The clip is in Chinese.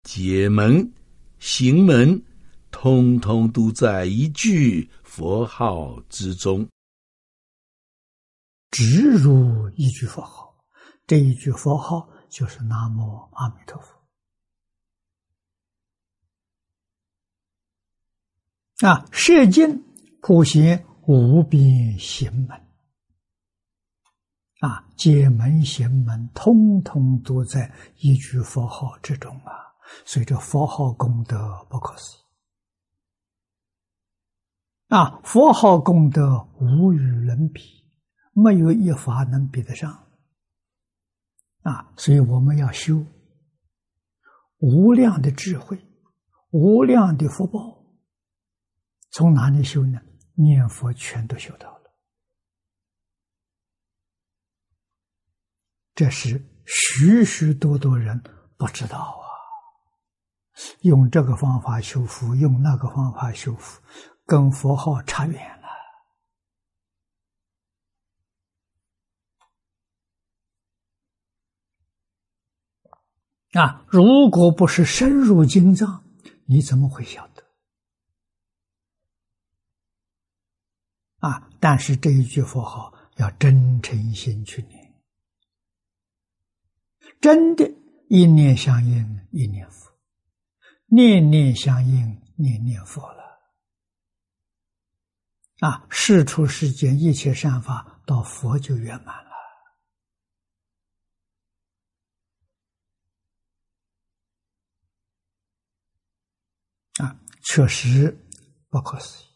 解门、行门，通通都在一句佛号之中。 直入一句佛号，这一句佛号就是南无阿弥陀佛。摄尽普贤无边行门，解门行门通通都在一句佛号之中所以这佛号功德不可思议佛号功德无与伦比，没有一法能比得上所以我们要修无量的智慧，无量的福报。从哪里修呢？念佛全都修到了。这是许许多多人不知道用这个方法修福，用那个方法修福，跟佛号差远了。如果不是深入经藏，你怎么会晓得？但是这一句佛号要真诚心去念，真的一念相应一念佛，念念相应念念佛了。世出世间一切善法到佛就圆满了。确实不可思议。